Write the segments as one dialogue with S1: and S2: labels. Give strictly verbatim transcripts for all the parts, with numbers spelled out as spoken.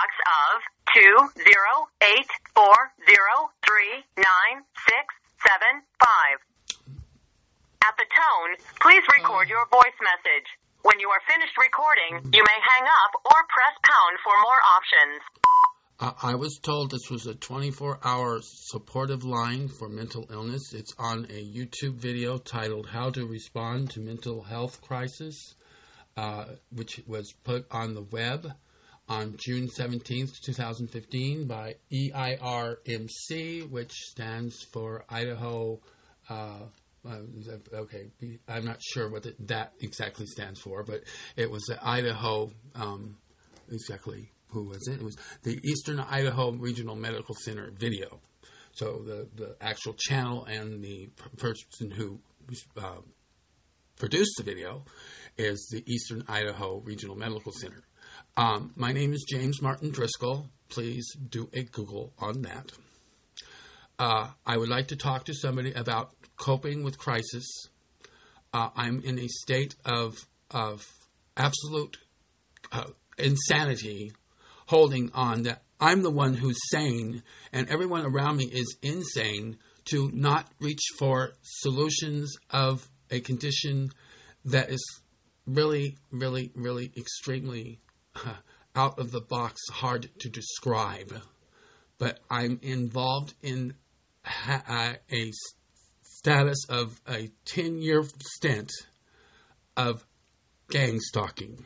S1: box of two zero eight four zero three nine six seven five. At the tone, please record your voice message. When you are finished recording, you may hang up or press pound for more options.
S2: I was told this was a twenty-four hour supportive line for mental illness. It's on a YouTube video titled How to Respond to Mental Health Crisis, uh, which was put on the web on June seventeenth, twenty fifteen by E I R M C, which stands for Idaho. Uh, uh, okay, I'm not sure what the, that exactly stands for, but it was the Idaho, um, exactly. Who was it? It was the Eastern Idaho Regional Medical Center video. So the, the actual channel and the person who uh, produced the video is the Eastern Idaho Regional Medical Center. Um, my name is James Martin Driscoll. Please do a Google on that. Uh, I would like to talk to somebody about coping with crisis. Uh, I'm in a state of, of absolute uh, insanity, holding on that I'm the one who's sane and everyone around me is insane to not reach for solutions of a condition that is really, really, really extremely uh, out of the box, hard to describe. But I'm involved in ha- a status of a ten-year stint of gang stalking.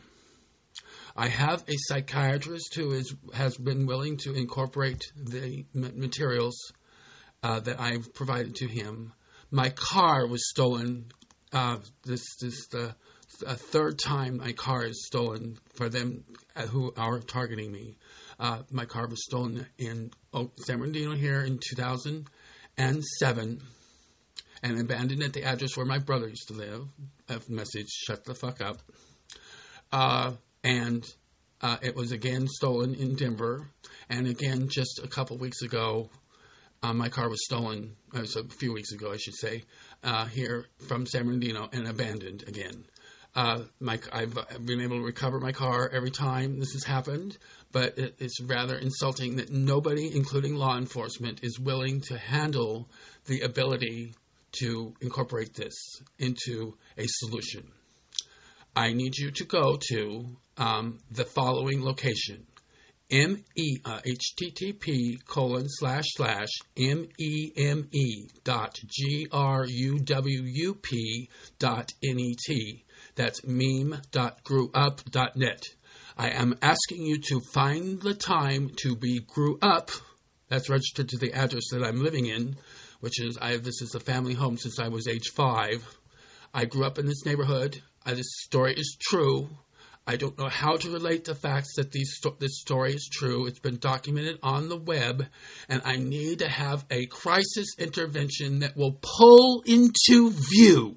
S2: I have a psychiatrist who is has been willing to incorporate the materials uh, that I've provided to him. My car was stolen. Uh, this is the a third time my car is stolen for them uh, who are targeting me. Uh, my car was stolen in oh, San Bernardino here in two thousand seven and abandoned at the address where my brother used to live. A message, shut the fuck up. Uh... And uh, it was again stolen in Denver. And again, just a couple weeks ago, uh, my car was stolen, uh, so a few weeks ago, I should say, uh, here from San Bernardino and abandoned again. Uh, my, I've been able to recover my car every time this has happened, but it, it's rather insulting that nobody, including law enforcement, is willing to handle the ability to incorporate this into a solution. I need you to go to um, the following location, M E uh, H T T P colon slash slash M E M E dot G R U W U P dot N E T. That's meme dot grew up dot net. I am asking you to find the time to be grew up. That's registered to the address that I'm living in, which is, I this is a family home since I was age five. I grew up in this neighborhood. Uh, this story is true. I don't know how to relate the facts that these sto- this story is true. It's been documented on the web, and I need to have a crisis intervention that will pull into view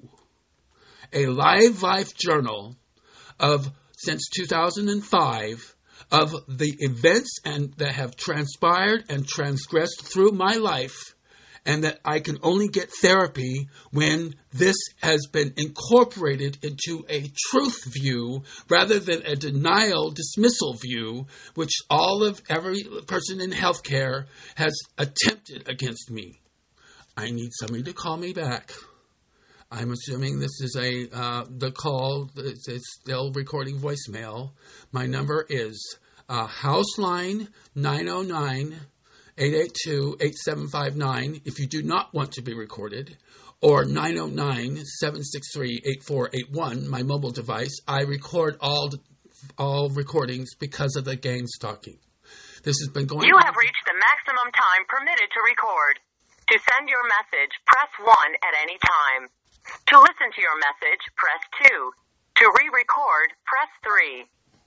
S2: a live life journal of since two thousand five of the events and that have transpired and transgressed through my life, and that I can only get therapy when this has been incorporated into a truth view rather than a denial dismissal view, which all of every person in healthcare has attempted against me. I need somebody to call me back. I'm assuming this is a uh, the call. It's, it's still recording voicemail. My number is uh, house line nine oh nine. eight eight two, eight seven five nine if you do not want to be recorded, or nine oh nine, seven six three, eight four eight one, my mobile device. I record all all recordings because of the gang stalking. This has been going
S1: You
S2: on.
S1: have reached the maximum time permitted to record. To send your message, press one at any time. To listen to your message, press two. To re-record, press three.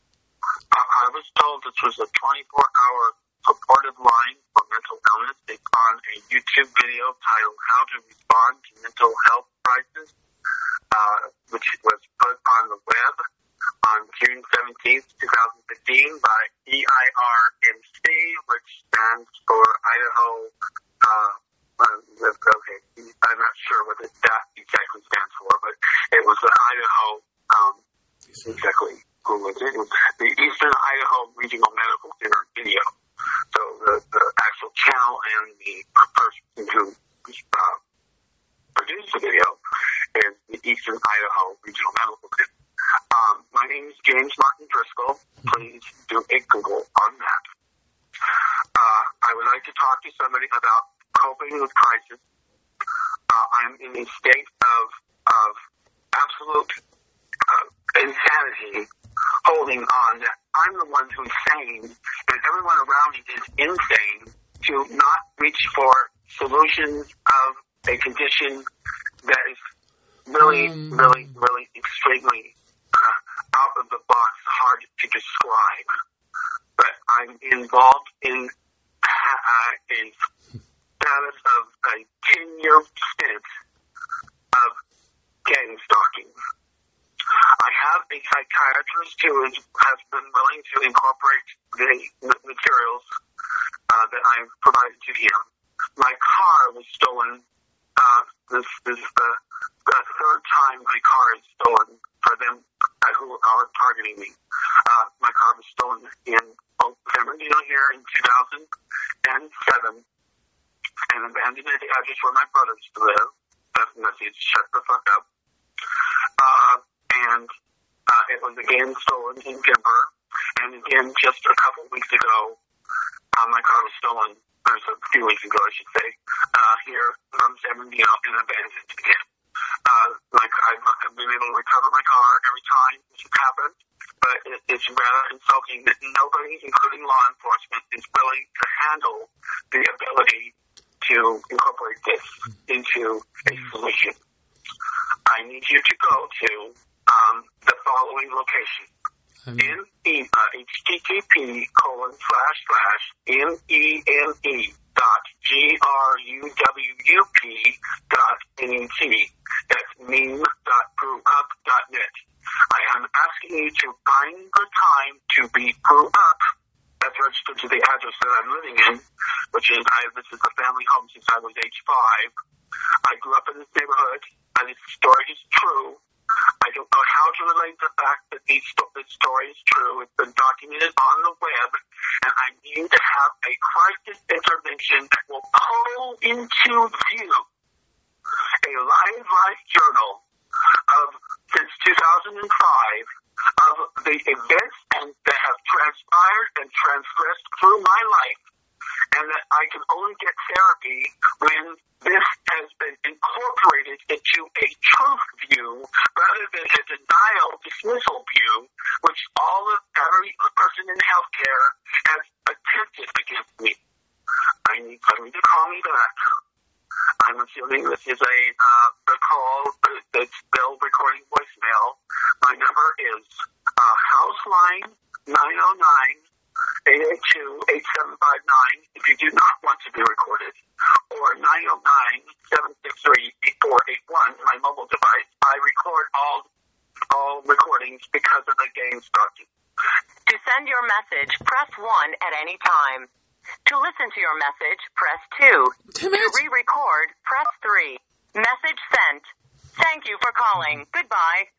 S3: I was told this was a twenty-four hour supportive line for mental illness. It's on a YouTube video titled How to Respond to Mental Health Crisis, uh, which was put on the web on June seventeenth, twenty fifteen by E I R M C, which stands for Idaho, uh, uh, okay, I'm not sure what that exactly stands for, but it was the Idaho, um, exactly. who was it. It was the Eastern Idaho Regional Medical Center video. So the, the actual channel and the person who uh, produced the video is the Eastern Idaho Regional Medical Center. Um, my name is James Martin Driscoll. Please do a Google on that. Uh, I would like to talk to somebody about coping with crisis. Uh, I'm in a state of of absolute uh, insanity, holding on that I'm the one who's sane, and everyone around me is insane to not reach for solutions of a condition that is really, um, really, really extremely uh, out of the box, hard to describe. But I'm involved in uh, a status of a ten-year stint of gang stalking. I have a psychiatrist who is, has been willing to incorporate the materials uh, that I've provided to him. My car was stolen. Uh, this, this is the, the third time my car is stolen for them uh, who are targeting me. Uh, my car was stolen in San Bernardino here in two thousand seven and abandoned at the address where my brother used to live. That's the message, shut the fuck up. Uh, and uh, it was again stolen in Denver. And again, just a couple weeks ago, uh, my car was stolen, or a few weeks ago, I should say, uh, here from San Bernardino and abandoned again. Uh, like I've been able to recover my car every time this has happened, but it, it's rather insulting that nobody, including law enforcement, is willing to handle the ability to incorporate this into a solution. I need you to go to um, the following location.
S2: Um,
S3: N E uh, H T T P colon slash slash M E M E dot G R U W U P dot N E T. That's meme dot grew up dot net. I am asking you to find the time to be grew up. That's registered to the address that I'm living in, which is, I, this is a family home since I was age five. I grew up in this neighborhood, and this story is true. I don't know how to relate the fact that these, this story is true. It's been documented on the web, and I need to have a crisis intervention that will pull into view a live life journal of since two thousand five of the events and that have transpired and transgressed through my life, and that I can only get therapy when this has been incorporated into a truth view rather than a denial dismissal view, which all of every person in healthcare has attempted against me. I need somebody to call me back. I'm assuming this is a uh, the call that's still recording voicemail. My number is uh, house line nine oh nine, eight eight two, eight seven five nine if you do not want to be recorded, or nine oh nine, seven six three, eight four eight one, my mobile device. I record all all recordings because of the game stalking.
S1: To send your message, press one at any time. To listen to your message, press two. To re-record, press three. Message sent. Thank you for calling. Goodbye.